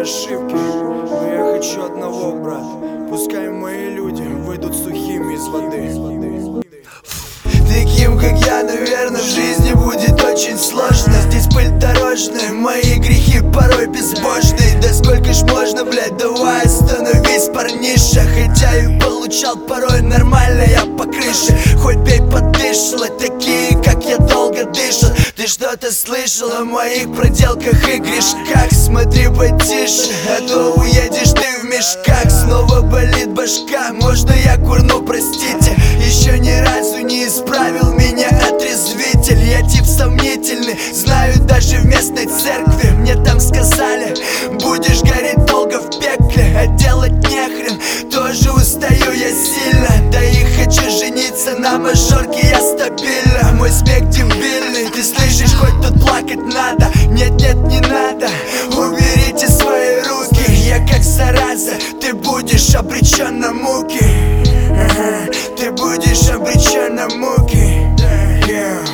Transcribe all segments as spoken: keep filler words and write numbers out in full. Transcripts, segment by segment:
ошибки. Но я хочу одного, брат. Пускай мои люди выйдут сухими из воды. Таким, как я, наверное, в жизни будет очень сложно. Здесь пыль дорожная, мои грехи порой безбожны. Да сколько ж можно, блядь, давай остановись, парниша. Хотя и получал порой нормально я по крыше. Хоть бей подышала, такие, как я, долго дышал. Ты что-то слышал о моих проделках и грешках? Смотри потише, а то уедешь ты в мешках. Снова болит башка, можно я курну, простите. Еще ни разу не исправил меня отрезвитель. Я тип сомнительный, знаю даже в местной церкви. Мне там сказали, будешь гореть долго в пекле, а делать нехрен, тоже устаю я сильно. Да и хочу жениться на мажорке, я стабильно. Мой смех дебильный, ты слышишь, хоть тут плакать надо. Нет, нет, не надо, уберите свои руки. Я как зараза, ты будешь обречен на муки. Ага, ты будешь обречен на муки. Yeah.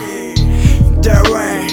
Давай.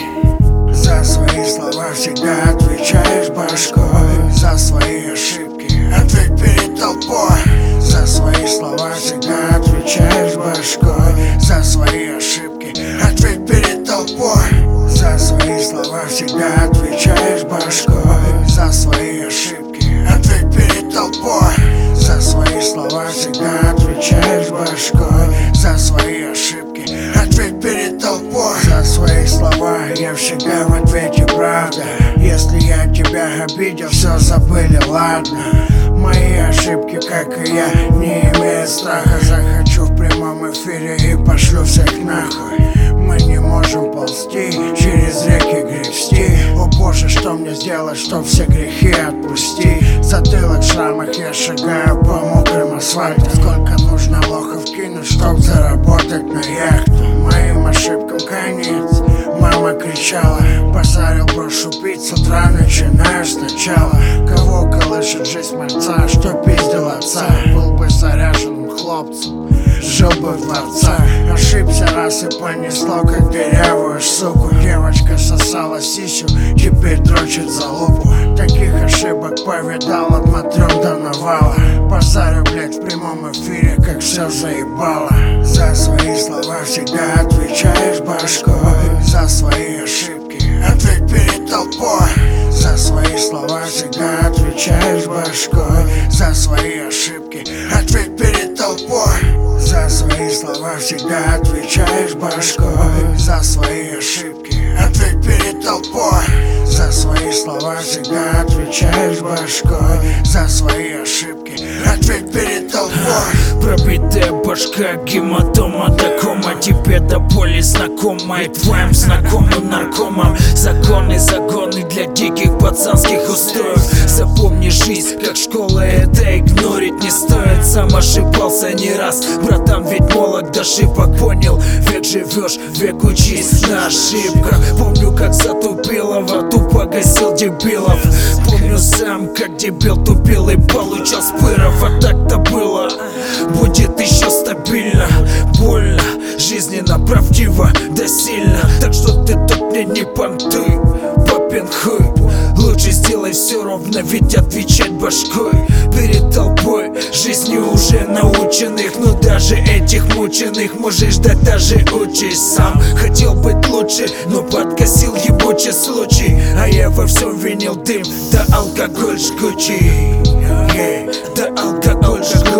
За свои слова всегда отвечаешь башкой. За свои ошибки ответь перед толпой. За свои слова всегда отвечаешь башкой. За свои ошибки ответь перед толпой. За свои слова всегда отвечаешь башкой. За свои ошибки ответь перед толпой. За свои слова всегда отвечаешь башкой. За свои ошибки ответь перед толпой. За свои слова я всегда в ответе правда. Если я тебя обидел, все забыли, ладно. Мои ошибки, как и я, не имеют страха. Захочу в прямом эфире и пошлю всех нахуй. Мы не можем ползти, через реки грести. О боже, что мне сделать, чтоб все грехи отпусти? Затылок в шрамах, я шагаю по мокрым асфальтам. Сколько нужно лохов кинуть, чтоб заработать на яхту? Моим ошибкам конец. Мама кричала, базарил, брошу пить, с утра начинаю сначала. Кого колышет жизнь мальца, что пиздил отца? Был бы заряженным хлопцем, жил бы в ларца. Ошибся раз и понесло, как дырявую суку. Девочка сосала сисю, теперь дрочит за лупу. Таких ошибок повидал от матрён до навала. Базарю, блядь, в прямом эфире, как все заебало. За свои слова всегда отвечаешь башкой. За свои ошибки ответь перед толпой. За свои слова всегда отвечаешь башкой. За свои ошибки ответь перед толпой. За свои слова всегда отвечаешь башкой. За свои ошибки ответь перед толпой. За свои слова всегда отвечаешь башкой. За свои ошибки ответь перед толпой. Пробитая башка, гематома до кома. Тебе до боли знакома и твоим знакомым наркомам. Законы, загоны для диких пацанских устоев. Запомни жизнь, как школа, это игнорить не стоит. Сам ошибался не раз, братан, ведь молод до шибок. Понял, век живешь, век учись на ошибках. Помню, как затупило, во рту погасил дебилов. Помню сам, как дебил тупил и получал спыров. А так-то было, будет еще стабильно. Больно, жизненно, правдиво, да сильно. Так что ты тут мне не понты, папин хуй. Лучше сделай все ровно, ведь отвечать башкой перед толпой. Жизнью уже наученных, но даже этих мученых можешь ждать, даже учись сам. Хотел быть лучше, но подкосил ебучий случай. А я во всем винил дым, да алкоголь жгучий. Yeah, да алкоголь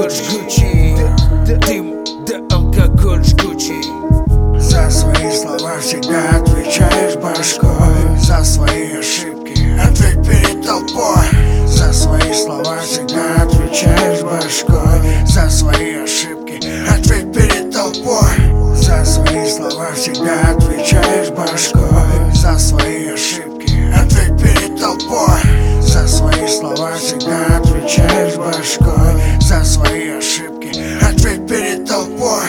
жгучий. Дым, да алкоголь жгучий. За свои слова всегда отвечаешь башкой. За свои ошибки ответь перед толпой. За свои слова всегда отвечаешь башкой. За свои ошибки ответь перед толпой. За свои слова всегда отвечаешь башкой. За свои ошибки ответь перед толпой. За свои слова всегда отвечаешь башкой. За свои ошибки ответь перед толпой.